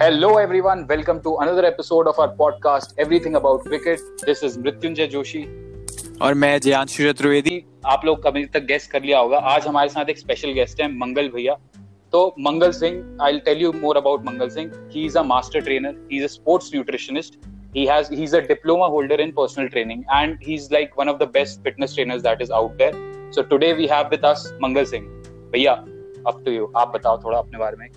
Hello everyone, welcome to another episode of our podcast Everything About Cricket. This is Mrityunjay Joshi और मैं जयांशु चतुर्वेदी। आप लोग कभी तक गेस कर लिया होगा, आज हमारे साथ एक स्पेशल गेस्ट है मंगल भैया। तो Mangal Singh, I'll tell you more about Mangal Singh. He is a master trainer, he's a sports nutritionist, he's a diploma holder in personal training and he's like one of the best fitness trainers that is out there. So today we have with us Mangal Singh. भैया, up to you. आप बताओ थोड़ा अपने बारे में।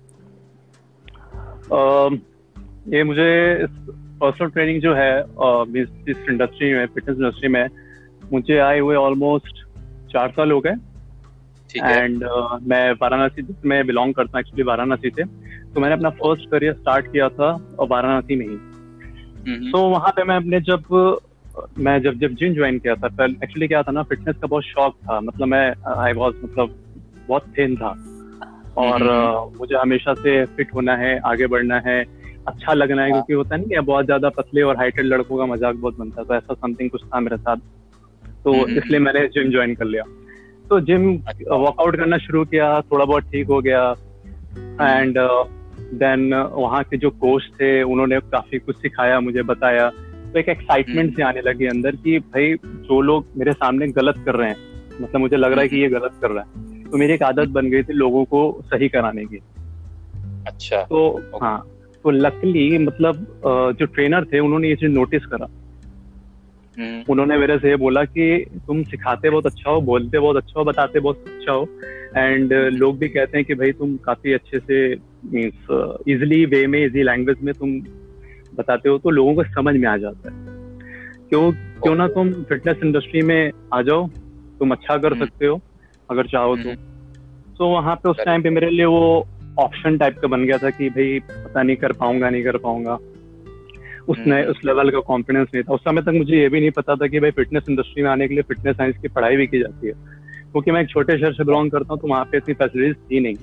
ये मुझे personal training जो है इस इंडस्ट्री में, फिटनेस इंडस्ट्री में मुझे आए हुए ऑलमोस्ट 4 साल हो गए। एंड मैं वाराणसी में बिलोंग करता हूँ, एक्चुअली वाराणसी से। तो मैंने अपना फर्स्ट करियर स्टार्ट किया था वाराणसी में ही। तो वहाँ पे मैं जब जिम ज्वाइन किया था, पहले एक्चुअली क्या था ना, फिटनेस का बहुत शौक था। मतलब मैं बहुत थिन था और मुझे हमेशा से फिट होना है, आगे बढ़ना है, अच्छा लगना है, क्योंकि होता नहीं कि बहुत ज्यादा पतले और हाइटेड लड़कों का मजाक बहुत बनता था। ऐसा समथिंग कुछ था मेरे साथ, तो इसलिए मैंने जिम ज्वाइन कर लिया। तो जिम वर्कआउट करना शुरू किया, थोड़ा बहुत ठीक हो गया। एंड देन वहाँ के जो कोच थे उन्होंने काफी कुछ सिखाया, मुझे बताया। तो एक एक्साइटमेंट से आने लगी अंदर कि भाई जो लोग मेरे सामने गलत कर रहे हैं, मतलब मुझे लग रहा है कि ये गलत कर रहा है, तो मेरी एक आदत बन गई थी लोगों को सही कराने की। अच्छा। तो हाँ, तो लकीली मतलब जो ट्रेनर थे उन्होंने ये चीज नोटिस करा। उन्होंने मेरे से ये बोला कि तुम सिखाते बहुत अच्छा हो, बोलते बहुत अच्छा हो, बताते बहुत अच्छा हो, एंड लोग भी कहते हैं कि भाई तुम काफी अच्छे से मीन्स इजिली वे में, इजी लैंग्वेज में तुम बताते हो, तो लोगों को समझ में आ जाता है। क्यों ना तुम फिटनेस इंडस्ट्री में आ जाओ, तुम अच्छा कर सकते हो अगर चाहो तो वहाँ पे उस टाइम पे मेरे लिए वो ऑप्शन टाइप का बन गया था कि भाई पता नहीं कर पाऊंगा। उस लेवल का कॉन्फिडेंस नहीं था। उस समय तक मुझे ये भी नहीं पता था कि भाई फिटनेस इंडस्ट्री में आने के लिए फिटनेस साइंस की पढ़ाई भी की जाती है, क्योंकि मैं एक छोटे शहर से बिलोंग करता हूँ, तो वहाँ पे इतनी फैसिलिटीज थी नहीं।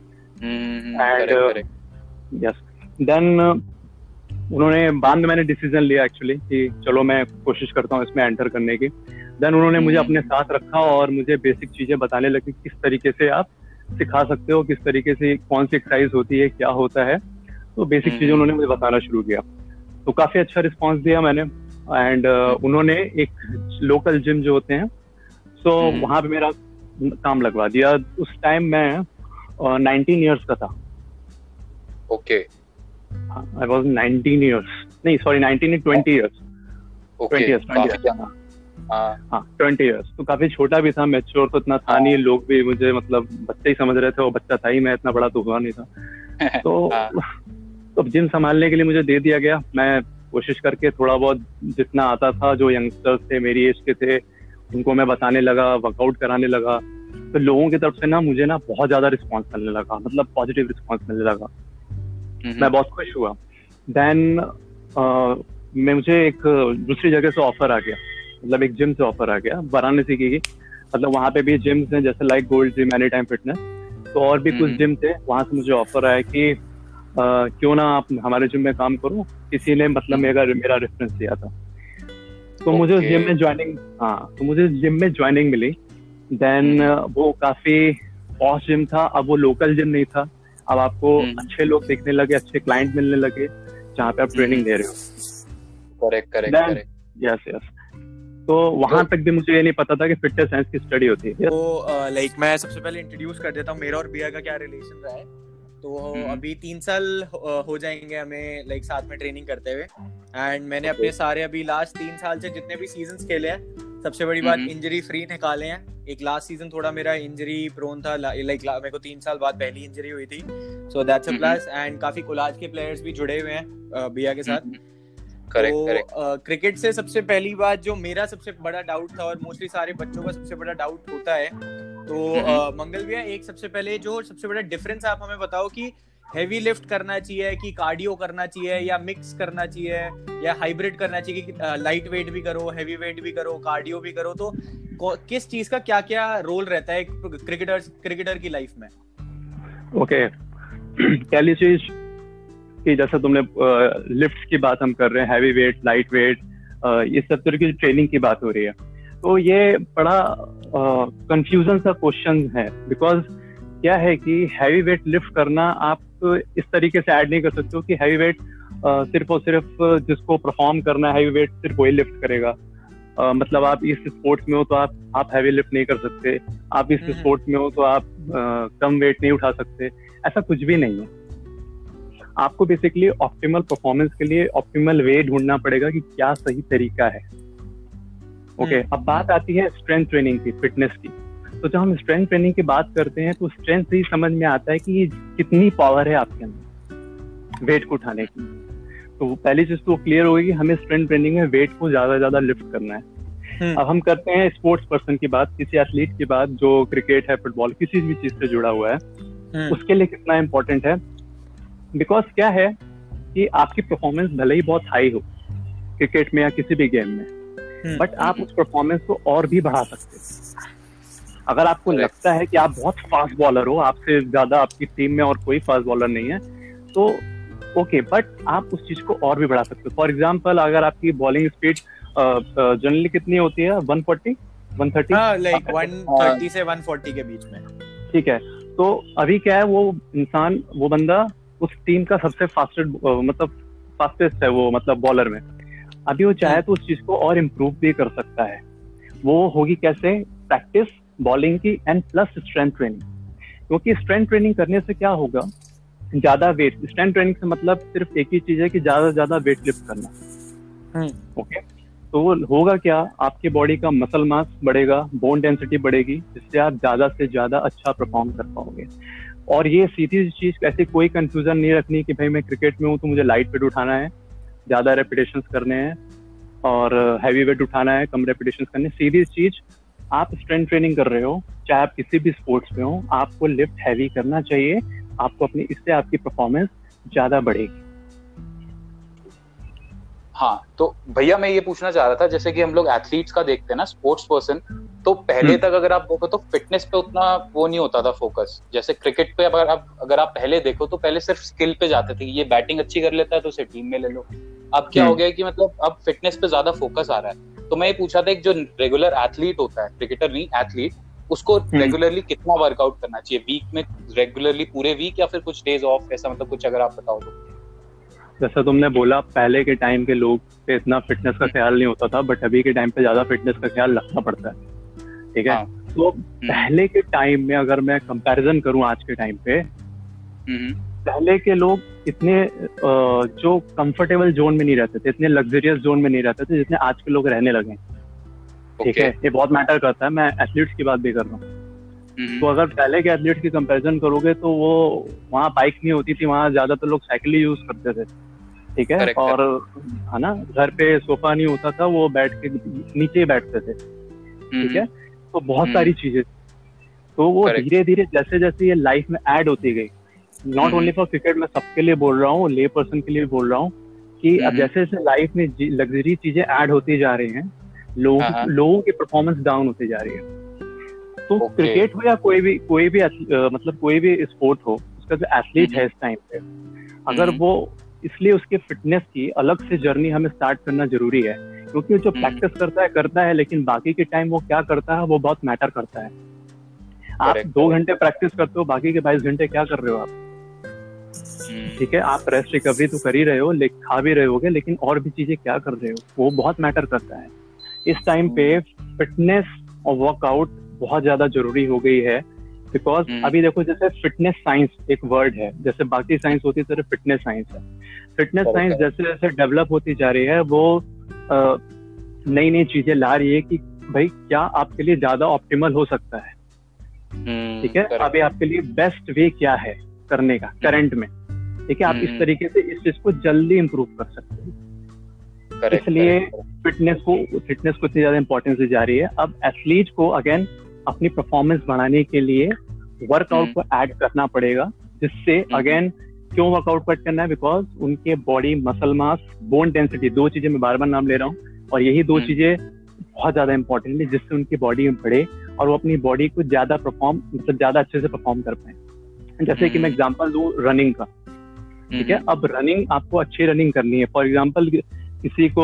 एंड यस, देन उन्होंने बाद में मैंने डिसीजन लिया एक्चुअली कि चलो मैं कोशिश करता हूँ इसमें एंटर करने की। देन उन्होंने मुझे अपने साथ रखा और मुझे बेसिक चीजें बताने लगी, किस तरीके से आप सिखा सकते हो, किस तरीके से कौन सी एक्सरसाइज होती है, क्या होता है। तो बेसिक चीजें उन्होंने मुझे बताना शुरू किया, तो काफी अच्छा रिस्पांस दिया मैंने। एंड उन्होंने एक लोकल जिम जो होते हैं, सो वहां पे मेरा काम लगवा दिया। उस टाइम मैं 19 ईयर्स का था। ओके। आई वाज 19 ईयर्स, नहीं सॉरी 20 ईयर्स। हाँ 20 ईयर्स, तो काफी छोटा भी था, मैच्योर तो इतना था नहीं। लोग भी मुझे मतलब बच्चे ही समझ रहे थे, वो बच्चा था ही, मैं इतना बड़ा तो हुआ नहीं था। तो जिम संभालने के लिए मुझे दे दिया गया। मैं कोशिश करके थोड़ा बहुत जितना आता था, जो यंगस्टर्स थे मेरी एज के थे, उनको मैं बताने लगा, वर्कआउट कराने लगा। तो लोगों की तरफ से ना मुझे ना बहुत ज्यादा रिस्पांस मिलने लगा, मतलब पॉजिटिव रिस्पांस मिलने लगा। मैं बहुत खुश हुआ। देन मुझे एक दूसरी जगह से ऑफर आ गया, मतलब एक जिम से ऑफर आ गया, वाराणसी की। मतलब वहाँ पे भी जिम्स हैं, जैसे like gold gym, any time fitness, तो और भी कुछ जिम थे। वहाँ से मुझे ऑफर आया कि क्यों ना आप हमारे जिम में काम करो। किसी ने मतलब मेरा रेफरेंस दिया था, तो मुझे जिम में ज्वाइनिंग मिली। देन वो काफी पॉश जिम था, अब वो लोकल जिम नहीं था। अब आपको अच्छे लोग दिखने लगे, अच्छे क्लाइंट मिलने लगे जहाँ पे आप ट्रेनिंग दे रहे हो। करेक्ट। यस। तो वहां तक भी मुझे ये नहीं पता था कि फिटनेस साइंस की स्टडी होती है। तो लाइक मैं सबसे पहले इंट्रोड्यूस कर देता हूँ मेरा और बिया का क्या रिलेशन रहा है। तो अभी 3 साल हो जाएंगे हमें लाइक साथ में ट्रेनिंग करते हुए। एंड मैंने अपने सारे अभी लास्ट 3 साल से जितने भी सीजन्स खेले हैं, सबसे बड़ी बात इंजरी फ्री निकाले हैं। एक लास्ट सीजन थोड़ा मेरा इंजरी प्रोन था, लाइक मेरे को 3 साल बाद पहली इंजरी हुई थी, so that's a plus. And काफी कोलाज के प्लेयर्स भी जुड़े हुए हैं बिया के साथ। करेक्ट। क्रिकेट से सबसे पहली बात जो मेरा सबसे बड़ा डाउट था, और मोस्टली सारे बच्चों का सबसे बड़ा डाउट होता है, तो मंगल भैया एक सबसे बड़ा डिफरेंस आप हमें बताओ कि हेवी लिफ्ट करना चाहिए कि कार्डियो करना चाहिए, या मिक्स करना चाहिए, या हाइब्रिड करना चाहिए कि लाइट वेट भी करो, हेवी वेट भी करो, कार्डियो भी करो। तो किस चीज का क्या क्या रोल रहता है क्रिकेटर की लाइफ में? ओके, पहली चीज कि जैसे तुमने लिफ्ट की बात हम कर रहे हैं, हैवी वेट, लाइट वेट, ये सब तरह की ट्रेनिंग की बात हो रही है, तो ये बड़ा कंफ्यूजन सा क्वेश्चन है। बिकॉज क्या है कि हैवी वेट लिफ्ट करना आप इस तरीके से ऐड नहीं कर सकते हो कि हैवी वेट सिर्फ और सिर्फ जिसको परफॉर्म करना है हैवी वेट सिर्फ वही लिफ्ट करेगा। मतलब आप इस स्पोर्ट्स में हो तो आप हैवी लिफ्ट नहीं कर सकते, आप इस स्पोर्ट्स में हो तो आप कम वेट नहीं उठा सकते, ऐसा कुछ भी नहीं है। आपको बेसिकली ऑप्टिमल परफॉर्मेंस के लिए ऑप्टिमल वे ढूंढना पड़ेगा कि क्या सही तरीका है। ओके, अब बात आती है स्ट्रेंथ ट्रेनिंग की, फिटनेस की। तो जब हम स्ट्रेंथ ट्रेनिंग की बात करते हैं तो स्ट्रेंथ से ही समझ में आता है कि कितनी पावर है आपके अंदर वेट को उठाने की। तो पहली चीज तो क्लियर होगी कि हमें स्ट्रेंथ ट्रेनिंग में वेट को ज्यादा लिफ्ट करना है। अब हम करते हैं स्पोर्ट्स पर्सन की बात, किसी एथलीट की बात जो क्रिकेट है, फुटबॉल, किसी भी चीज से जुड़ा हुआ है, उसके लिए कितना इंपॉर्टेंट है। बिकॉज क्या है कि आपकी परफॉर्मेंस भले ही बहुत हाई हो क्रिकेट में या किसी भी गेम में, बट आप उस परफॉर्मेंस को और भी बढ़ा सकते हैं। अगर आपको लगता है कि आप बहुत फास्ट बॉलर हो, आपसे ज्यादा आपकी टीम में और कोई फास्ट बॉलर नहीं है, तो ओके, बट आप उस चीज को और भी बढ़ा सकते हो। फॉर एग्जाम्पल, अगर आपकी बॉलिंग स्पीड जनरली कितनी होती है, 140 130, लाइक 130 से 140 के बीच में, ठीक है। तो अभी क्या है, वो बंदा उस टीम का सबसे फास्टेस्ट है वो, मतलब बॉलर में। अभी वो चाहे तो उस चीज को और इम्प्रूव भी कर सकता है। वो होगी कैसे? प्रैक्टिस बॉलिंग की एंड प्लस स्ट्रेंथ ट्रेनिंग। क्योंकि स्ट्रेंथ ट्रेनिंग करने से क्या होगा, ज्यादा वेट, स्ट्रेंथ ट्रेनिंग से मतलब सिर्फ एक ही चीज है कि ज्यादा वेट लिफ्ट करना। ओके, तो वो होगा क्या, आपके बॉडी का मसल मास बढ़ेगा, बोन डेंसिटी बढ़ेगी, जिससे आप ज्यादा से ज्यादा अच्छा परफॉर्म कर पाओगे। और ये सीधी चीज, ऐसे कोई कंफ्यूजन नहीं रखनी कि भाई मैं क्रिकेट में हूँ तो मुझे लाइट वेट उठाना है, ज्यादा रेपिटेशंस करने हैं, और हैवी वेट उठाना है, कम रेपिटेशंस करने। सीधी चीज, आप स्ट्रेंथ ट्रेनिंग कर रहे हो, चाहे आप किसी भी स्पोर्ट्स में हो, आपको लिफ्ट हैवी करना चाहिए। आपको इससे आपकी परफॉर्मेंस ज्यादा बढ़ेगी। हाँ, तो भैया मैं ये पूछना चाह रहा था, जैसे कि हम लोग एथलीट्स का देखते हैं ना, स्पोर्ट्स पर्सन, तो पहले तक अगर आप देखो तो फिटनेस पे उतना वो नहीं होता था फोकस। जैसे क्रिकेट पे अगर आप पहले देखो तो पहले सिर्फ स्किल पे जाते थे, ये बैटिंग अच्छी कर लेता है तो उसे टीम में ले लो। अब क्या हो गया कि मतलब अब फिटनेस पे ज्यादा फोकस आ रहा है। तो मैं ये पूछा था, एक जो रेगुलर एथलीट होता है, क्रिकेटर नहीं एथलीट, उसको रेगुलरली कितना वर्कआउट करना चाहिए? वीक में रेगुलरली पूरे वीक, या फिर कुछ डेज ऑफ, ऐसा मतलब कुछ अगर आप बताओ तो। जैसा तुमने बोला, पहले के टाइम के लोग पे इतना फिटनेस का ख्याल नहीं होता था, बट अभी के टाइम पे ज्यादा फिटनेस का ख्याल रखना पड़ता है, ठीक है। तो पहले के टाइम में अगर मैं कंपैरिजन करूं आज के टाइम पे, पहले के लोग इतने जो कंफर्टेबल जोन में नहीं रहते थे, इतने लग्जरियस जोन में नहीं रहते थे जितने आज के लोग रहने लगे, ठीक है। ये बहुत मैटर करता है, मैं एथलीट्स की बात भी कर रहा हूँ। तो अगर पहले के एथलीट्स की कंपैरिजन करोगे तो वो वहाँ बाइक नहीं होती थी, वहाँ ज्यादातर लोग साइकिल ही यूज करते थे, ठीक है। और है ना, घर पे सोफा नहीं होता था, वो बैठ के नीचे ही बैठते थे, ठीक है। तो बहुत सारी चीजें, तो वो धीरे धीरे जैसे जैसे ये लाइफ में ऐड होती गई, नॉट ओनली फॉर क्रिकेट, मैं सबके लिए बोल रहा हूँ, ले पर्सन के लिए बोल रहा हूँ, कि अब जैसे जैसे लाइफ में लग्जरी चीजें ऐड होती जा रही हैं, लोगों की परफॉर्मेंस डाउन होती जा रही है। तो क्रिकेट हो या कोई भी मतलब कोई भी स्पोर्ट हो, उसका जो एथलीट है इस टाइम पे, अगर वो, इसलिए उसके फिटनेस की अलग से जर्नी हमें स्टार्ट करना जरूरी है। क्योंकि जो प्रैक्टिस करता है, लेकिन बाकी के टाइम वो क्या करता है वो बहुत मैटर करता है। आप 2 घंटे प्रैक्टिस करते हो, बाकी के 22 घंटे क्या कर रहे हो आप, ठीक है। आप रेस्ट रिकवरी तो कर ही रहे हो, खा भी रहे होगे, लेकिन और भी चीजें क्या कर रहे हो, वो बहुत मैटर करता है। इस टाइम पे फिटनेस और वर्कआउट बहुत ज्यादा जरूरी हो गई है। बिकॉज अभी देखो, जैसे फिटनेस साइंस एक वर्ड है, जैसे बाकी साइंस होती है, तरह फिटनेस साइंस है। फिटनेस साइंस जैसे जैसे डेवलप होती जा रही है, वो नई नई चीजें ला रही है कि भाई क्या आपके लिए ज्यादा ऑप्टिमल हो सकता है, ठीक है। अभी आपके लिए बेस्ट वे क्या है करने का करंट में, ठीक है। आप इस तरीके से इस चीज को जल्दी इंप्रूव कर सकते हैं। इसलिए फिटनेस को इतनी ज्यादा इंपॉर्टेंस दी जा रही है। अब एथलीट को अगेन अपनी परफॉर्मेंस बढ़ाने के लिए वर्कआउट को ऐड करना पड़ेगा, जिससे अगेन क्यों वर्कआउट ऐड करना है, बिकॉज उनके body muscle mass, bone density, 2 चीजें मैं बार बार नाम ले रहा हूँ, और यही 2 चीजें बहुत ज्यादा इंपॉर्टेंट है, जिससे उनकी बॉडी बढ़े और वो अपनी बॉडी को ज्यादा ज्यादा अच्छे से परफॉर्म कर पाए। जैसे कि मैं एग्जांपल दूं रनिंग का, ठीक है। अब रनिंग, आपको अच्छी रनिंग करनी है। फॉर एग्जांपल, किसी को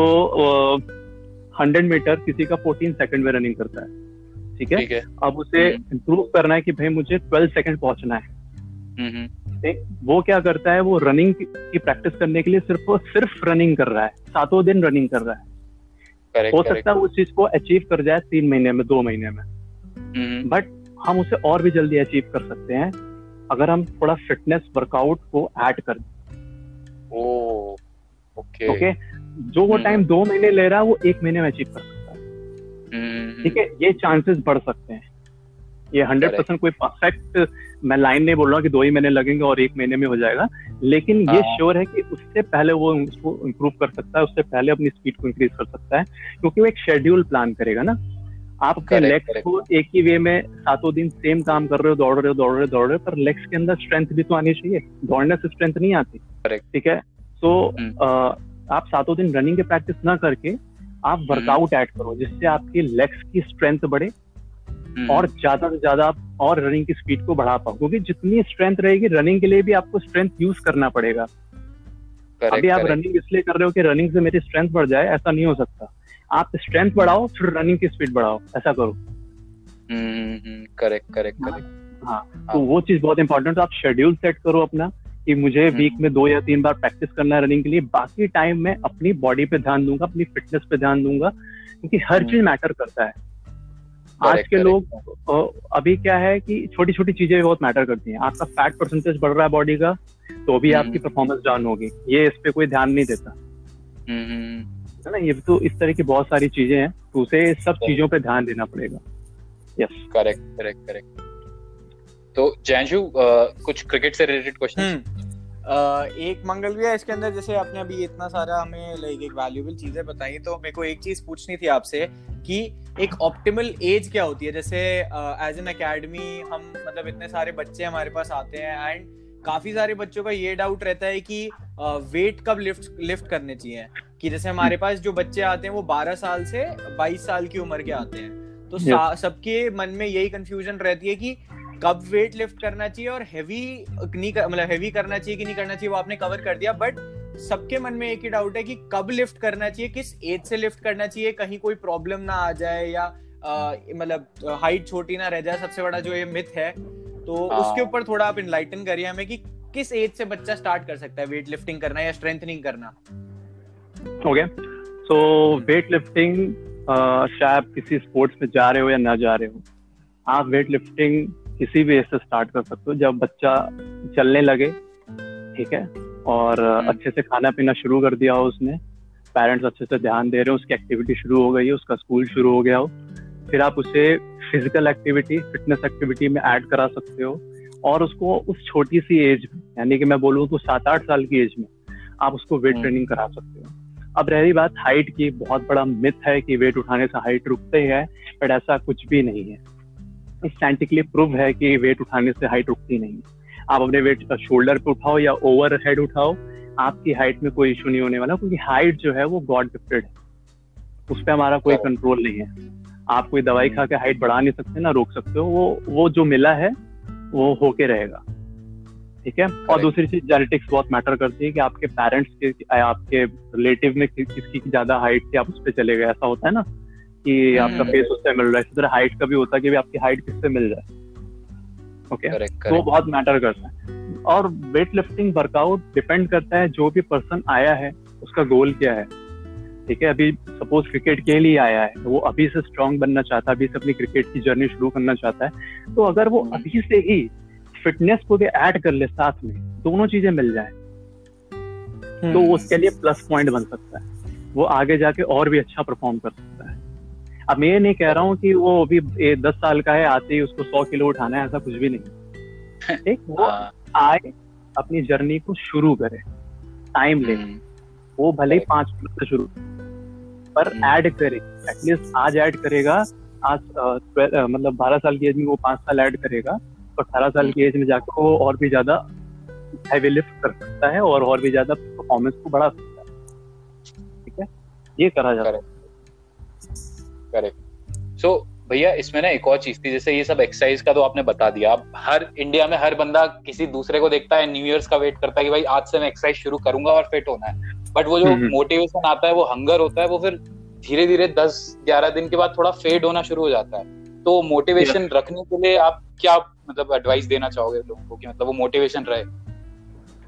100 मीटर, किसी का 14 सेकंड में रनिंग करता है, ठीक है। अब उसे इम्प्रूव करना है कि भाई मुझे 12 सेकंड पहुंचना है, वो क्या करता है, वो रनिंग की प्रैक्टिस करने के लिए सिर्फ रनिंग कर रहा है, 7 दिन रनिंग कर रहा है। हो सकता है उस चीज को अचीव कर जाए 3 महीने में, 2 महीने में, बट हम उसे और भी जल्दी अचीव कर सकते हैं अगर हम थोड़ा फिटनेस वर्कआउट को ऐड कर दें। ओके, जो वो टाइम 2 महीने ले रहा है वो 1 महीने में अचीव कर सकता है। ठीक है, ये चांसेस बढ़ सकते हैं। ये 100% कोई परफेक्ट मैं लाइन नहीं बोल रहा हूँ कि 2 ही महीने लगेंगे और 1 महीने में हो जाएगा, लेकिन ये श्योर है कि उससे पहले वो उसको इम्प्रूव कर सकता है, उससे पहले अपनी स्पीड को इंक्रीज कर सकता है, क्योंकि वो एक शेड्यूल प्लान करेगा ना। आप अपने लेग्स को एक ही वे में 7 दिन सेम काम कर रहे हो, दौड़ रहे हो, पर लेग्स के अंदर स्ट्रेंथ भी तो आनी चाहिए। दौड़ने से स्ट्रेंथ नहीं आती। ठीक है, तो आप 7 दिन रनिंग की प्रैक्टिस ना करके आप वर्कआउट ऐड करो, जिससे आपकी लेग्स की स्ट्रेंथ बढ़े और ज्यादा से ज्यादा आप और रनिंग की स्पीड को बढ़ा पाओ, क्योंकि जितनी स्ट्रेंथ रहेगी रनिंग के लिए भी आपको स्ट्रेंथ यूज करना पड़ेगा। अभी आप रनिंग इसलिए कर रहे हो कि रनिंग से मेरी स्ट्रेंथ बढ़ जाए, ऐसा नहीं हो सकता। आप स्ट्रेंथ बढ़ाओ फिर रनिंग की स्पीड बढ़ाओ, ऐसा करो। करेक्ट। हाँ, तो वो चीज बहुत इंपॉर्टेंट है। आप शेड्यूल सेट करो अपना कि मुझे वीक में 2 या 3 बार प्रैक्टिस करना है रनिंग के लिए, बाकी टाइम में अपनी बॉडी पे ध्यान दूंगा, अपनी फिटनेस पे ध्यान दूंगा, क्योंकि हर चीज मैटर करता है। आज के लोग अभी क्या है कि छोटी छोटी चीजें बहुत मैटर करती हैं। आपका फैट परसेंटेज बढ़ रहा है बॉडी का, तो भी आपकी परफॉर्मेंस डाउन होगी, ये इस पे कोई ध्यान नहीं देता है ना। ये तो इस तरह की बहुत सारी चीजें हैं, तो उसे सब चीजों पे ध्यान देना पड़ेगा। Yes, correct. तो जैंशु, कुछ क्रिकेट से रिलेटेड क्वेश्चन? एक मंगल भैया, इसके अंदर जैसे आपने अभी इतना सारा हमें लाइक एक वैल्यूएबल चीजें बताई, तो मेरे को एक चीज पूछनी थी आपसे कि एक ऑप्टिमल एज क्या होती है। जैसे एज एन एकेडमी हम मतलब इतने सारे बच्चे हमारे पास आते हैं, एंड काफी सारे बच्चों का ये डाउट रहता है कि वेट कब लिफ्ट करने चाहिए। कि जैसे हमारे पास जो बच्चे आते हैं वो 12 साल से 22 साल की उम्र के आते हैं, तो सबके मन में यही कंफ्यूजन रहती है कि कब वेट लिफ्ट करना चाहिए और हेवी करना चाहिए कि नहीं करना चाहिए, वो आपने कवर कर दिया। बट सबके मन में एक ही डाउट है कि कब लिफ्ट करना चाहिए, किस एज से लिफ्ट करना चाहिए, कहीं कोई प्रॉब्लम ना आ जाए या मतलब हाइट छोटी ना रह जाए, सबसे बड़ा जो ये मिथ है। तो उसके ऊपर थोड़ा आप इनलाइटन करिए हमें कि किस एज से बच्चा स्टार्ट कर सकता है वेट लिफ्टिंग करना या स्ट्रेंथनिंग करना। ओके, सो वेट लिफ्टिंग, चाहे आप किसी स्पोर्ट्स में जा रहे हो या ना जा रहे हो, आप वेट लिफ्टिंग किसी भी एज से स्टार्ट कर सकते हो। जब बच्चा चलने लगे, ठीक है, और अच्छे से खाना पीना शुरू कर दिया हो उसने, पेरेंट्स अच्छे से ध्यान दे रहे हो, उसकी एक्टिविटी शुरू हो गई है, उसका स्कूल शुरू हो गया हो, फिर आप उसे फिजिकल एक्टिविटी, फिटनेस एक्टिविटी में ऐड करा सकते हो। और उसको उस छोटी सी एज में, यानी कि मैं बोलूँ तो 7-8 साल की एज में आप उसको वेट ट्रेनिंग करा सकते हो। अब रही बात हाइट की, बहुत बड़ा मिथ है कि वेट उठाने से हाइट रुकते है, बट ऐसा कुछ भी नहीं है। साइंटिफिकली प्रूव है कि वेट उठाने से हाइट रुकती नहीं है। आप अपने वेट शोल्डर पे उठाओ या ओवर हेड उठाओ, आपकी हाइट में कोई इशू नहीं होने वाला, क्योंकि हाइट जो है वो गॉड गिफ्टेड है, उस पर हमारा कोई कंट्रोल नहीं है। आप कोई दवाई खा के हाइट बढ़ा नहीं सकते ना रोक सकते हो, वो जो मिला है वो होके रहेगा। ठीक है, और दूसरी चीज जेनेटिक्स बहुत मैटर करती है कि आपके पेरेंट्स के, आपके रिलेटिव में किसकी ज्यादा हाइट थी, आप उस पर चले गए। ऐसा होता है ना कि आपका फेस उससे मिल रहा है, इसी तरह हाइट का भी होता है कि आपकी हाइट किससे मिल जाए। ओके, तो बहुत मैटर करता है। और वेट लिफ्टिंग वर्कआउट डिपेंड करता है जो भी पर्सन आया है उसका गोल क्या है। ठीक है, अभी सपोज क्रिकेट के लिए आया है, वो अभी से स्ट्रांग बनना चाहता है, अभी से अपनी क्रिकेट की जर्नी शुरू करना चाहता है, तो अगर वो अभी से ही फिटनेस को भी ऐड कर ले, साथ में दोनों चीजें मिल जाए, तो उसके लिए प्लस पॉइंट बन सकता है, वो आगे जाके और भी अच्छा परफॉर्म कर सकता है। अब मैं ये नहीं कह रहा हूँ कि वो अभी 10 साल का है, आते ही उसको 100 किलो उठाना है, ऐसा कुछ भी नहीं। ठीक, वो आए, अपनी जर्नी को शुरू करे, टाइम ले, वो भले ही 5 किलो से शुरू, पर ऐड करे, एटलीस्ट आज ऐड करेगा, आज मतलब 12 साल की एज में वो 5 साल ऐड करेगा, तो 18 साल की एज में जाकर वो और भी ज्यादा हैवी लिफ्ट कर सकता है और भी ज्यादा परफॉर्मेंस को बढ़ा सकता है। ठीक है, ये करा जाता है। करेक्ट। सो भैया, इसमें ना एक और चीज थी, जैसे ये सब एक्सरसाइज का तो आपने बता दिया। अब हर इंडिया में हर बंदा किसी दूसरे को देखता है, न्यू ईयर्स का वेट करता है कि भाई आज से मैं एक्सरसाइज शुरू करूंगा और फिट होना है। बट वो जो मोटिवेशन आता है, वो हंगर होता है, वो फिर धीरे धीरे 10-11 दिन के बाद थोड़ा फेड होना शुरू हो जाता है। तो मोटिवेशन रखने के लिए आप क्या मतलब एडवाइस देना चाहोगे लोगों को कि मतलब वो मोटिवेशन रहे?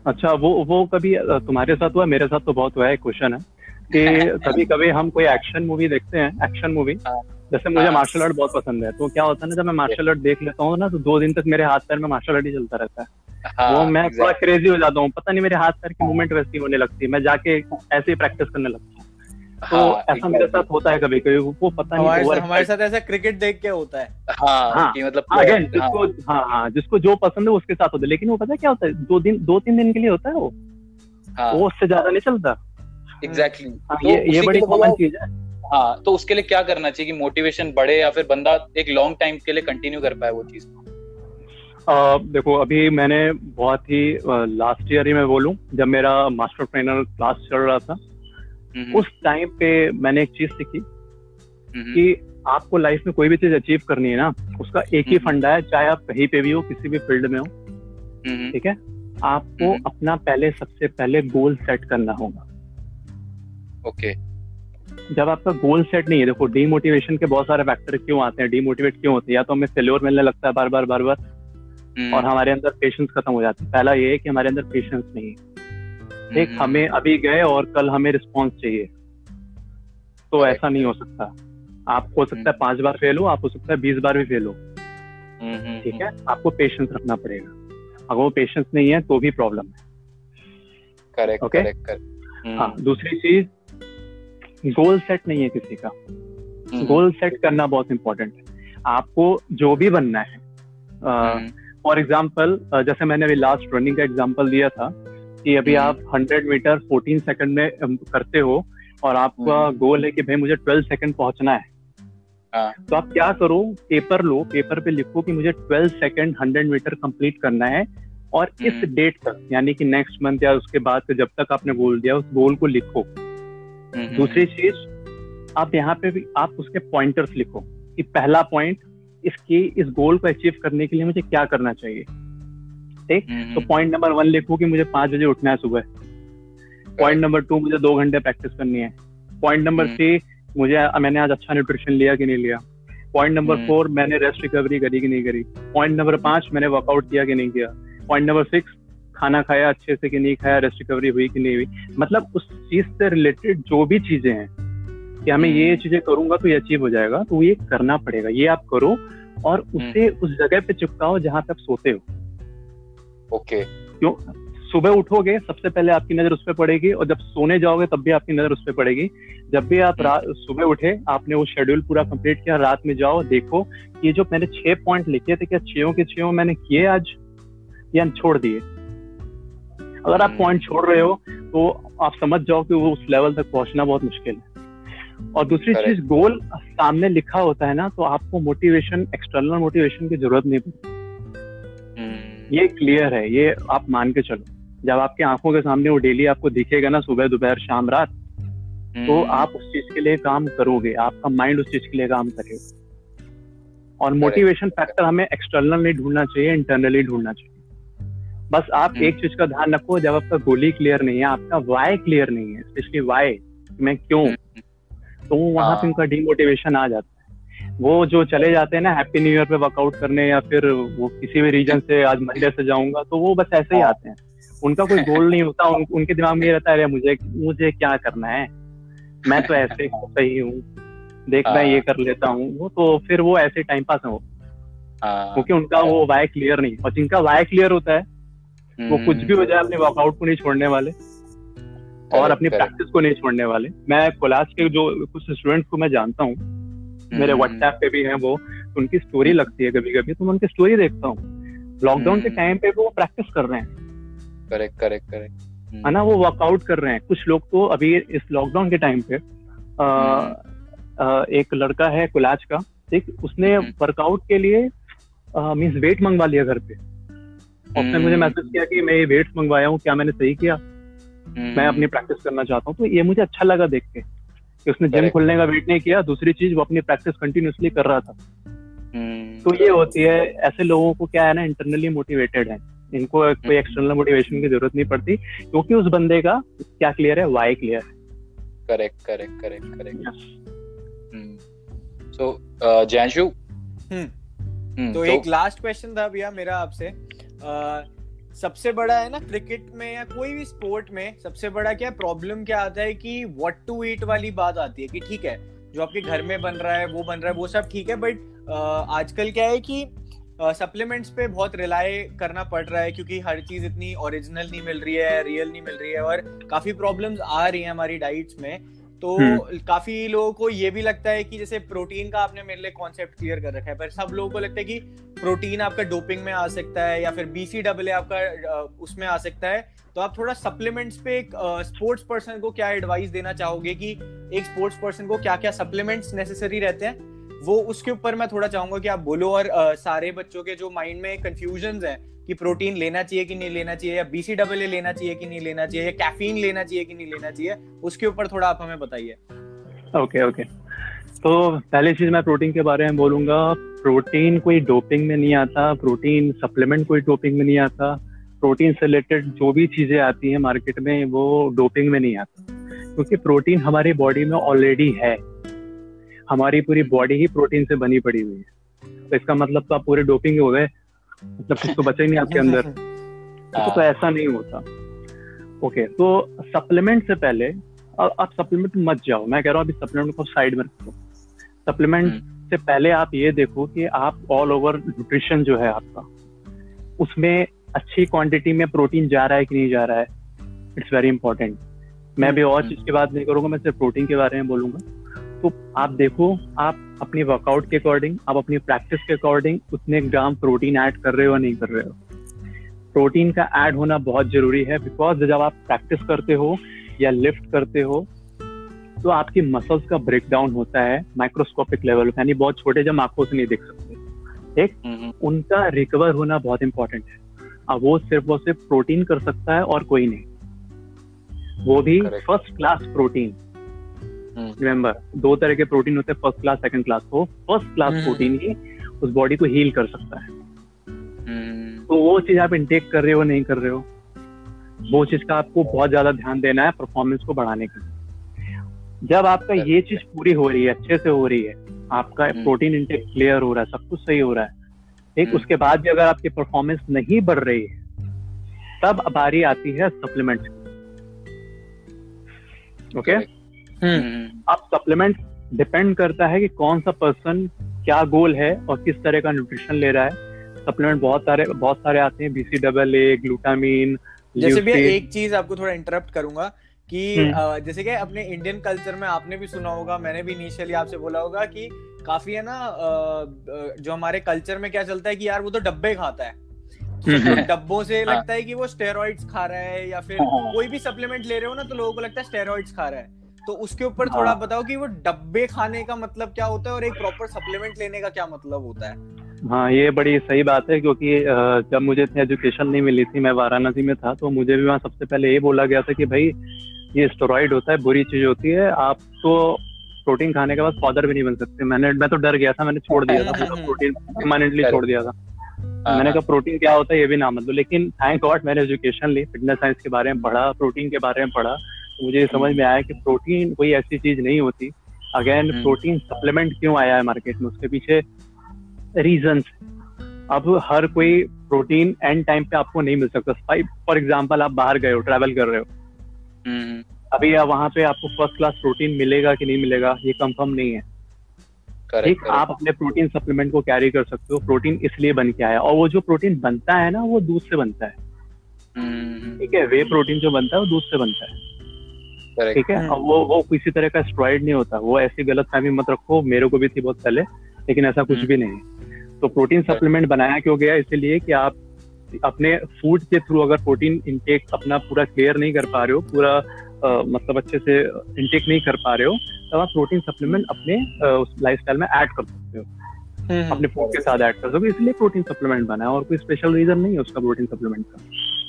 अच्छा, वो कभी तुम्हारे साथ हुआ? मेरे साथ तो बहुत हुआ है। क्वेश्चन है कि कभी कभी हम कोई एक्शन मूवी देखते हैं, एक्शन मूवी, जैसे मुझे मार्शल आर्ट बहुत पसंद है, तो क्या होता है ना, जब मैं मार्शल आर्ट देख लेता हूँ ना, तो 2 दिन तक मेरे हाथ पैर में मार्शल आर्ट ही चलता रहता है। वो मैं थोड़ा क्रेजी हो जाता हूँ, पता नहीं मेरे हाथ पैर की मूवमेंट वैसी होने लगती है, मैं जाके ऐसे ही प्रैक्टिस करने लगता हूँ। तो ऐसा मेरे साथ होता है कभी कभी, वो पता नहीं हमारे साथ ऐसा क्रिकेट देख के होता है। मतलब जिसको जो पसंद है उसके साथ होता है, लेकिन वो पता है क्या होता है, 2-3 दिन के लिए होता है वो उससे ज्यादा नहीं चलता। एग्जैक्टली, ये बड़ी कॉमन चीज है। हाँ, तो उसके लिए क्या करना चाहिए कि मोटिवेशन बढ़े या फिर बंदा एक लॉन्ग टाइम के लिए कंटिन्यू कर पाए वो चीज? देखो, अभी मैंने बहुत ही लास्ट ईयर ही मैं बोलूं, जब मेरा मास्टर ट्रेनर क्लास चल रहा था, उस टाइम पे मैंने एक चीज सीखी कि आपको लाइफ में कोई भी चीज अचीव करनी है ना, उसका एक ही फंडा है, चाहे आप कहीं पे भी हो, किसी भी फील्ड में हो, ठीक है, आपको अपना सबसे पहले गोल सेट करना होगा। ओके। जब आपका गोल सेट नहीं है, देखो डीमोटिवेशन के बहुत सारे फैक्टर क्यों आते हैं, डीमोटिवेट क्यों होते हैं, या तो हमें फेल्योर मिलने लगता है बार बार और हमारे अंदर पेशेंस खत्म हो जाता है। पहला ये है कि हमारे अंदर पेशेंस नहीं है, एक हमें अभी गए और कल हमें रिस्पॉन्स चाहिए, तो ऐसा नहीं हो सकता। आप हो सकता है 5 बार फेल हो, आप हो सकता है 20 बार भी फेल हो, ठीक है, आपको पेशेंस रखना पड़ेगा। अगर वो पेशेंस नहीं है तो भी प्रॉब्लम है। करेक्ट। हाँ, दूसरी चीज, गोल सेट नहीं है किसी का। गोल सेट करना बहुत इंपॉर्टेंट है। आपको जो भी बनना है, फॉर एग्जाम्पल जैसे मैंने अभी लास्ट रनिंग का एग्जाम्पल दिया था कि अभी आप 100 मीटर 14 सेकंड में करते हो और आपका गोल है कि भाई मुझे 12 सेकंड पहुंचना है, तो आप क्या करो, पेपर लो, पेपर पे लिखो कि मुझे 12 सेकंड 100 मीटर कंप्लीट करना है, और इस डेट तक, यानी कि नेक्स्ट मंथ या उसके बाद से जब तक आपने गोल दिया, उस गोल को लिखो। दूसरी चीज, आप यहाँ पे भी आप उसके पॉइंटर्स लिखो कि पहला पॉइंट, इस गोल को अचीव करने के लिए मुझे क्या करना चाहिए, ठीक। तो पॉइंट नंबर 1 लिखो कि मुझे 5 बजे उठना है सुबह। पॉइंट नंबर 2, मुझे 2 घंटे प्रैक्टिस करनी है। पॉइंट नंबर 3, मैंने आज अच्छा न्यूट्रिशन लिया कि नहीं लिया। पॉइंट नंबर 4, मैंने रेस्ट रिकवरी करी कि नहीं करी। पॉइंट नंबर 5, मैंने वर्कआउट किया कि नहीं किया। पॉइंट नंबर 6, खाना खाया अच्छे से कि नहीं खाया, रेस्ट रिकवरी हुई कि नहीं हुई। मतलब उस चीज से रिलेटेड जो भी चीजें हैं कि हमें ये चीजें करूंगा तो ये अचीव हो जाएगा, तो ये करना पड़ेगा, ये आप करो और उसे उस जगह पे चिपकाओ जहां पे आप सोते हो। ओके। क्यों? सुबह उठोगे सबसे पहले आपकी नजर उस पर पड़ेगी, और जब सोने जाओगे तब भी आपकी नजर उस पर पड़ेगी। जब भी आप सुबह उठे, आपने वो शेड्यूल पूरा कंप्लीट किया, रात में जाओ देखो ये जो मैंने 6 पॉइंट लिखे थे, क्या 6 के 6 मैंने किए आज या छोड़ दिए। अगर आप पॉइंट छोड़ रहे हो तो आप समझ जाओ कि वो उस लेवल तक पहुंचना बहुत मुश्किल है। और दूसरी चीज, गोल सामने लिखा होता है ना, तो आपको मोटिवेशन, एक्सटर्नल मोटिवेशन की जरूरत नहीं पड़ती। ये क्लियर है, ये आप मान के चलो। जब आपके आंखों के सामने वो डेली आपको दिखेगा ना, सुबह दोपहर शाम रात, तो आप उस चीज के लिए काम करोगे, आपका माइंड उस चीज के लिए काम करेगा। और मोटिवेशन फैक्टर हमें एक्सटर्नल नहीं ढूंढना चाहिए, इंटरनली ढूंढना चाहिए। बस आप एक चीज का ध्यान रखो, जब आपका गोल ही क्लियर नहीं है, आपका वाई क्लियर नहीं है, स्पेशली वाई, मैं क्यों, तो वहां पे उनका डिमोटिवेशन आ जाता है। वो जो चले जाते हैं ना हैप्पी न्यू ईयर पे वर्कआउट करने, या फिर वो किसी भी रीजन से आज मंडे से जाऊंगा, तो वो बस ऐसे ही आते हैं, उनका कोई गोल नहीं होता। उनके दिमाग में ये रहता है, मुझे क्या करना है, मैं तो ऐसे सही हूँ, देखना ये कर लेता हूँ। वो तो फिर वो ऐसे टाइम पास है, क्योंकि उनका वो वाई क्लियर नहीं। और जिनका वाई क्लियर होता है, वो कुछ भी हो जाए अपने वर्कआउट को नहीं छोड़ने वाले और अपनी प्रैक्टिस को नहीं छोड़ने वाले। मैं कोलाज के जो कुछ स्टूडेंट्स को मैं जानता हूँ, मेरे व्हाट्सएप पे भी हैं वो, उनकी स्टोरी लगती है कभी कभी, तो मैं उनकी स्टोरी देखता हूँ। लॉकडाउन के टाइम पे वो प्रैक्टिस कर रहे हैं, करेक्ट है ना, वो वर्कआउट कर रहे हैं। कुछ लोग तो अभी इस लॉकडाउन के टाइम पे एक लड़का है कोलाज का, ठीक, उसने वर्कआउट के लिए मींस वेट मंगवा लिया घर पे। उसने मुझे मैसेज किया कि मैं ये वेट्स मंगवाया हूँ, क्या मैंने सही किया, मैं अपनी प्रैक्टिस करना चाहता हूँ। तो ये मुझे अच्छा लगा देख के कि उसने जिम खोलने का वेट नहीं किया, दूसरी चीज वो अपनी प्रैक्टिस कंटिन्यूअसली कर रहा था। तो ये होती है, ऐसे लोगों को क्या है ना, इंटरनली मोटिवेटेड है, इनको कोई एक्सटर्नल मोटिवेशन की जरूरत नहीं पड़ती, क्योंकि उस बंदे का क्या क्लियर है, वाई क्लियर है। करेक्ट। सो जैंशु, तो एक लास्ट क्वेश्चन था भैया मेरा आपसे। सबसे बड़ा है ना क्रिकेट में या कोई भी स्पोर्ट में, सबसे बड़ा क्या प्रॉब्लम क्या आता है कि व्हाट टू ईट वाली बात आती है कि ठीक है जो आपके घर में बन रहा है वो सब ठीक है, बट आजकल क्या है कि सप्लीमेंट्स पे बहुत रिलाई करना पड़ रहा है क्योंकि हर चीज इतनी ओरिजिनल नहीं मिल रही है, रियल नहीं मिल रही है और काफी प्रॉब्लम्स आ रही हैं हमारी डाइट्स में। तो काफी लोगों को ये भी लगता है कि जैसे प्रोटीन का आपने मेरे लिए कॉन्सेप्ट क्लियर कर रखा है, पर सब लोगों को लगता है कि प्रोटीन आपका डोपिंग में आ सकता है या फिर BCAA आपका उसमें आ सकता है। तो आप थोड़ा सप्लीमेंट्स पे एक स्पोर्ट्स पर्सन को क्या एडवाइस देना चाहोगे कि एक स्पोर्ट्स पर्सन को क्या क्या सप्लीमेंट्स नेसेसरी रहते हैं, वो उसके ऊपर मैं थोड़ा चाहूंगा कि आप बोलो। और सारे बच्चों के जो माइंड में कंफ्यूजन्स हैं कि प्रोटीन लेना चाहिए कि नहीं लेना चाहिए, या BCAA लेना चाहिए कि नहीं लेना चाहिए, या कैफीन लेना चाहिए कि नहीं लेना चाहिए, उसके ऊपर थोड़ा आप हमें बताइए। ओके। तो पहली चीज मैं प्रोटीन के बारे में बोलूंगा, प्रोटीन कोई डोपिंग में नहीं आता, प्रोटीन सप्लीमेंट कोई डोपिंग में नहीं आता। प्रोटीन से रिलेटेड जो भी चीजें आती हैं मार्केट में वो डोपिंग में नहीं आता, क्योंकि प्रोटीन हमारी बॉडी में ऑलरेडी है, हमारी पूरी बॉडी ही प्रोटीन से बनी पड़ी हुई है। तो इसका मतलब तो आप पूरे डोपिंग हो गए, मतलब कुछ तो बचा ही नहीं आपके अंदर। तो ऐसा नहीं होता। ओके, तो सप्लीमेंट से पहले आप सप्लीमेंट मत जाओ, मैं कह रहा हूँ अभी सप्लीमेंट को साइड में रखो। सप्लीमेंट से पहले आप ये देखो कि आप ऑल ओवर न्यूट्रिशन जो है आपका, उसमें अच्छी क्वांटिटी में प्रोटीन जा रहा है कि नहीं जा रहा है। It's very important. मैं भी और चीज की बात नहीं करूंगा, मैं सिर्फ प्रोटीन के बारे में बोलूंगा। तो आप देखो, आप अपनी वर्कआउट के अकॉर्डिंग, आप अपनी प्रैक्टिस के अकॉर्डिंग उतने ग्राम प्रोटीन ऐड कर रहे हो या नहीं कर रहे हो। प्रोटीन का ऐड होना बहुत जरूरी है, बिकॉज जब आप प्रैक्टिस करते हो या लिफ्ट करते हो तो आपकी मसल्स का ब्रेकडाउन होता है माइक्रोस्कोपिक लेवल, यानी बहुत छोटे जब आंखों से नहीं देख सकते। एक उनका रिकवर होना बहुत इंपॉर्टेंट है। अब वो सिर्फ प्रोटीन कर सकता है और कोई नहीं, वो भी फर्स्ट क्लास प्रोटीन। रिमेंबर, 2 तरह के प्रोटीन होते हैं, फर्स्ट क्लास, सेकंड क्लास। तो फर्स्ट क्लास प्रोटीन ही उस बॉडी को हील कर सकता है। तो वो चीज आप इंटेक कर रहे हो नहीं कर रहे हो, वो चीज का आपको बहुत ज्यादा ध्यान देना है परफॉर्मेंस को बढ़ाने के लिए। जब आपका ये चीज पूरी हो रही है, अच्छे से हो रही है, आपका प्रोटीन इंटेक क्लियर हो रहा है, सब कुछ सही हो रहा है, एक उसके बाद भी अगर आपकी परफॉर्मेंस नहीं बढ़ रही है, तब बारी आती है सप्लीमेंट। ओके, अब सप्लीमेंट डिपेंड करता है कि कौन सा पर्सन क्या गोल है और किस तरह का न्यूट्रिशन ले रहा है। सप्लीमेंट बहुत सारे आते हैं, BCAA, ग्लूटामीन। जैसे भी एक चीज आपको थोड़ा इंटरप्ट करूंगा कि जैसे कि अपने इंडियन कल्चर में आपने भी सुना होगा, मैंने भी इनिशियली आपसे बोला होगा कि काफी है ना, जो हमारे कल्चर में क्या चलता है कि यार वो तो डब्बे खाता है, तो डब्बों से लगता है कि वो स्टेरॉइड्स खा रहा है, या फिर कोई भी सप्लीमेंट ले रहे हो ना तो लोगों को लगता है स्टेरॉइड्स खा रहा है। तो उसके ऊपर थोड़ा बताओ कि वो डब्बे खाने का मतलब क्या होता है और एक प्रॉपर सप्लीमेंट लेने का क्या मतलब होता है। हाँ, ये बड़ी सही बात है, क्योंकि जब मुझे एजुकेशन नहीं मिली थी, मैं वाराणसी में था, तो मुझे भी वहाँ सबसे पहले ये बोला गया था कि भाई ये स्टेरॉइड होता है, बुरी चीज होती है, आप तो प्रोटीन खाने के बाद फादर भी नहीं बन सकते। मैं तो डर गया था, मैंने छोड़ दिया था प्रोटीन, परमानेंटली छोड़ दिया था। मैंने कहा प्रोटीन क्या होता है ये भी ना मतलब। लेकिन थैंक गॉड मैंने एजुकेशन ली, फिटनेस साइंस के बारे में पढ़ा, प्रोटीन के बारे में पढ़ा, तो मुझे समझ में आया कि प्रोटीन कोई ऐसी चीज नहीं होती। अगेन, प्रोटीन सप्लीमेंट क्यों आया है मार्केट में, उसके पीछे रीजंस। अब हर कोई प्रोटीन एंड टाइम पे आपको नहीं मिल सकता। फॉर एग्जांपल, आप बाहर गए हो, ट्रैवल कर रहे हो, अभी वहां पे आपको फर्स्ट क्लास प्रोटीन मिलेगा कि नहीं मिलेगा ये कंफर्म नहीं है। ठीक, आप अपने प्रोटीन सप्लीमेंट को कैरी कर सकते हो। प्रोटीन इसलिए बन के आया, और वो जो प्रोटीन बनता है ना, वो दूध से बनता है। ठीक है, वे प्रोटीन जो बनता है वो दूध से बनता है। ठीक है, और वो किसी तरह का स्टेरॉइड नहीं होता। वो ऐसी गलतफहमी मत रखो, मेरे को भी थी बहुत पहले, लेकिन ऐसा कुछ भी नहीं। तो प्रोटीन सप्लीमेंट बनाया क्यों गया, इसलिए कि आप अपने फूड के थ्रू अगर प्रोटीन इंटेक अपना पूरा क्लियर नहीं कर पा रहे हो, पूरा मतलब अच्छे से इंटेक नहीं कर पा रहे हो, तब आप प्रोटीन सप्लीमेंट अपने लाइफस्टाइल में ऐड कर सकते हो, अपने फूड के साथ ऐड कर सकते हो। इसलिए प्रोटीन सप्लीमेंट बना है, और कोई स्पेशल रीजन नहीं है उसका प्रोटीन सप्लीमेंट का।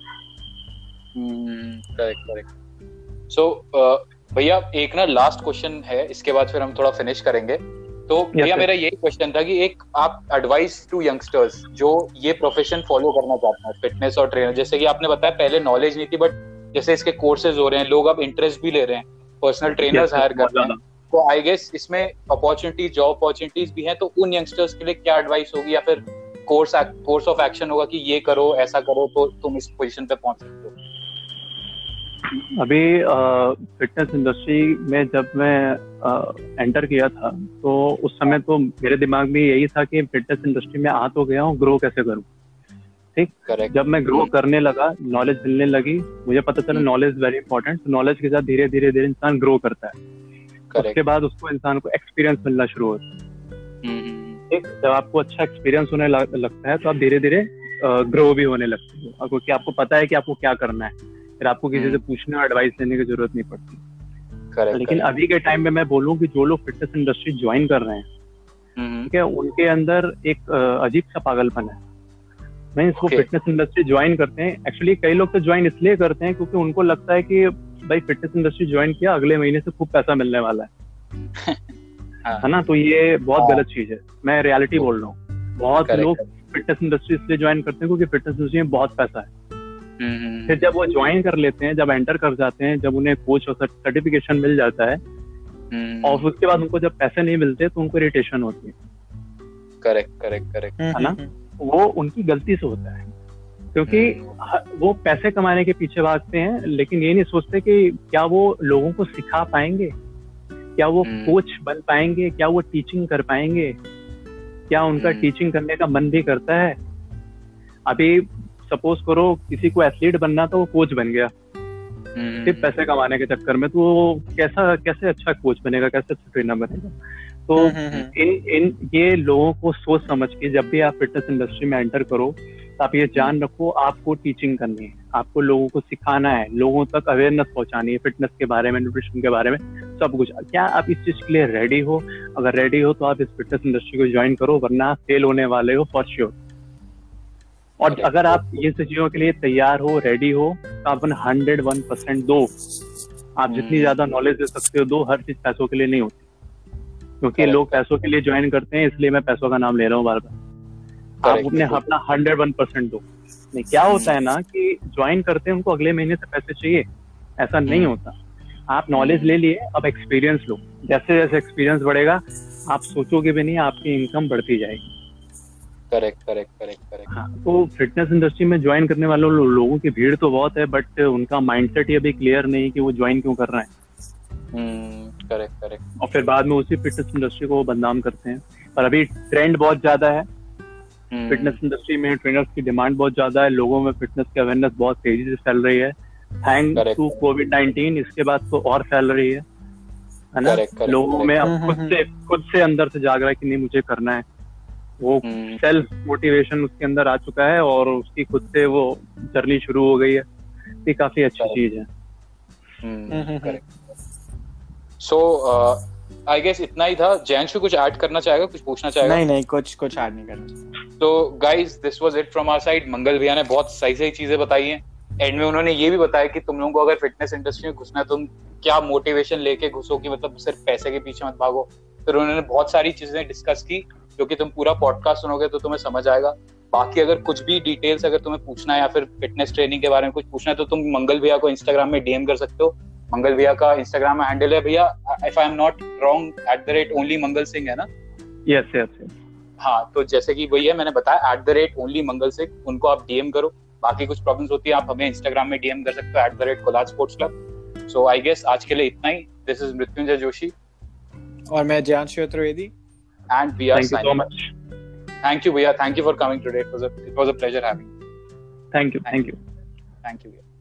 करेक्ट। सो भैया एक ना लास्ट क्वेश्चन है, इसके बाद फिर हम थोड़ा फिनिश करेंगे। तो भैया मेरा यही क्वेश्चन था कि एक आप एडवाइस टू यंगस्टर्स जो ये प्रोफेशन फॉलो करना चाहते हैं, फिटनेस और ट्रेनर, जैसे कि आपने बताया पहले नॉलेज नहीं थी, बट जैसे इसके कोर्सेज हो रहे हैं, लोग अब इंटरेस्ट भी ले रहे हैं, पर्सनल ट्रेनर्स हायर कर रहे हैं, तो आई गेस इसमें अपॉर्चुनिटीज, जॉब अपॉर्चुनिटीज भी हैं। तो उन यंगस्टर्स के लिए क्या एडवाइस होगी, या फिर कोर्स ऑफ एक्शन होगा कि ये करो, ऐसा करो, तो तुम इस पोजीशन पे पहुंच सकते हो? अभी फिटनेस इंडस्ट्री में जब मैं एंटर किया था तो उस समय तो मेरे दिमाग में यही था कि फिटनेस इंडस्ट्री में आ तो गया हूँ, ग्रो कैसे करूँ। ठीक, करेक्ट। जब मैं ग्रो करने लगा, नॉलेज मिलने लगी, मुझे पता चला नॉलेज वेरी इंपॉर्टेंट। नॉलेज के साथ धीरे धीरे धीरे इंसान ग्रो करता है। उसके बाद उसको इंसान को एक्सपीरियंस मिलना शुरू होता है। ठीक, जब आपको अच्छा एक्सपीरियंस होने लगता है तो आप धीरे धीरे ग्रो भी होने लगते हो, क्योंकि आपको पता है कि आपको क्या करना है, फिर आपको किसी से पूछने और एडवाइस लेने की जरूरत नहीं पड़ती। लेकिन अभी के टाइम में मैं बोलूँ कि जो लोग फिटनेस इंडस्ट्री ज्वाइन कर रहे हैं, ठीक है, उनके अंदर एक अजीब सा पागलपन है। मैं इसको फिटनेस इंडस्ट्री ज्वाइन करते हैं, एक्चुअली कई लोग तो ज्वाइन इसलिए करते हैं क्योंकि उनको लगता है कि भाई फिटनेस इंडस्ट्री ज्वाइन किया, अगले महीने से खूब पैसा मिलने वाला है है ना। तो ये बहुत गलत चीज है, मैं रियलिटी बोल रहा हूँ। बहुत लोग फिटनेस इंडस्ट्री इसलिए ज्वाइन करते हैं क्योंकि फिटनेस इंडस्ट्री में बहुत पैसा है। फिर जब वो ज्वाइन कर लेते हैं, जब एंटर कर जाते हैं, जब उन्हें कोच और सर्टिफिकेशन मिल जाता है और उसके बाद उनको जब पैसे नहीं मिलते तो उनको इरिटेशन होती है। करेक्ट है ना, वो उनकी गलती से होता है क्योंकि वो पैसे कमाने के पीछे भागते हैं, लेकिन ये नहीं सोचते कि क्या वो लोगों को सिखा पाएंगे, क्या वो कोच बन पाएंगे, क्या वो टीचिंग कर पाएंगे, क्या उनका टीचिंग करने का मन भी करता है। अभी सपोज करो किसी को एथलीट बनना तो वो कोच बन गया सिर्फ पैसे कमाने के चक्कर में, तो वो कैसे अच्छा कोच बनेगा, कैसे अच्छा ट्रेनर बनेगा। तो इन ये लोगों को सोच समझ के जब भी आप फिटनेस इंडस्ट्री में एंटर करो तो आप ये जान रखो, आपको टीचिंग करनी है, आपको लोगों को सिखाना है, लोगों तक अवेयरनेस पहुंचानी है फिटनेस के बारे में, न्यूट्रिशन के बारे में, सब कुछ। क्या आप इस चीज के लिए रेडी हो? अगर रेडी हो तो आप इस फिटनेस इंडस्ट्री को ज्वाइन करो, वरना फेल होने वाले हो फॉर श्योर। और अगर आप ये चीजों के लिए तैयार हो, रेडी हो, तो आप 101% दो। आप जितनी ज्यादा नॉलेज दे सकते हो दो, हर चीज पैसों के लिए नहीं होती, क्योंकि लोग पैसों के लिए ज्वाइन करते हैं, इसलिए मैं पैसों का नाम ले रहा हूँ बार बार। आप अपना 101% दो। नहीं, क्या होता है ना कि ज्वाइन करते हैं उनको अगले महीने से पैसे चाहिए, ऐसा नहीं होता। आप नॉलेज ले लिए, अब एक्सपीरियंस लो। जैसे जैसे एक्सपीरियंस बढ़ेगा आप सोचोगे भी नहीं, आपकी इनकम बढ़ती जाएगी। करेक्ट। हाँ, तो फिटनेस इंडस्ट्री में ज्वाइन करने वाले लोगों की भीड़ तो बहुत है, बट उनका माइंडसेट ये भी क्लियर नहीं कि वो ज्वाइन क्यों कर रहे हैं। करेक्ट। और फिर बाद में उसी फिटनेस इंडस्ट्री को बदनाम करते हैं। और अभी ट्रेंड बहुत ज्यादा है फिटनेस इंडस्ट्री में, ट्रेनर्स की डिमांड बहुत ज्यादा है, लोगों में फिटनेस की अवेयरनेस बहुत तेजी से फैल रही है, थैंक टू कोविड-19। इसके बाद तो और फैल रही है ना। लोगों में अब खुद से अंदर से जाग रहा है कि नहीं मुझे करना है, वो सेल्फ मोटिवेशन उसके अंदर आ चुका है और उसकी खुद से वो जर्नी शुरू हो गई है। ये काफी अच्छी चीज है। सो आई गेस इतना ही था। जैंशु कुछ ऐड करना चाहेगा, कुछ पूछना चाहेगा? नहीं, कुछ ऐड नहीं करना। तो guys, this was it from our side. Mangal भैया ने बहुत सही चीजें बताई हैं। एंड में उन्होंने ये भी बताया कि तुम लोगों को अगर फिटनेस इंडस्ट्री में घुसना है, तुम क्या मोटिवेशन लेके घुसो, कि मतलब सिर्फ पैसे के पीछे मत भागो। फिर उन्होंने बहुत सारी चीजें डिस्कस की, जो कि तुम पूरा पॉडकास्ट सुनोगे तो तुम्हें समझ आएगा। बाकी अगर कुछ भी डिटेल्स अगर तुम्हें पूछना है या फिर फिटनेस ट्रेनिंग के बारे में कुछ पूछना है, तो तुम मंगल भैया को इंस्टाग्राम में डीएम कर सकते हो। मंगल भैया का इंस्टाग्राम में हैंडल है भैया, if I am not wrong, @onlymangalsingh है ना? यस। हाँ, तो जैसे कि भैया मैंने बताया @onlymangalsingh, उनको आप डीएम करो। बाकी कुछ प्रॉब्लम्स होती है आप हमें इंस्टाग्राम में डीएम कर सकते हो @kolat-sports-club। सो आई गेस आज के लिए इतना ही। दिस इज मृत्युंजय जोशी और मैं जयांशु Trivedi, and we are Thank you so much. Thank you, Bhaiya. Thank you for coming today. It was a pleasure having you. Thank you. Thank you, Bhaiya.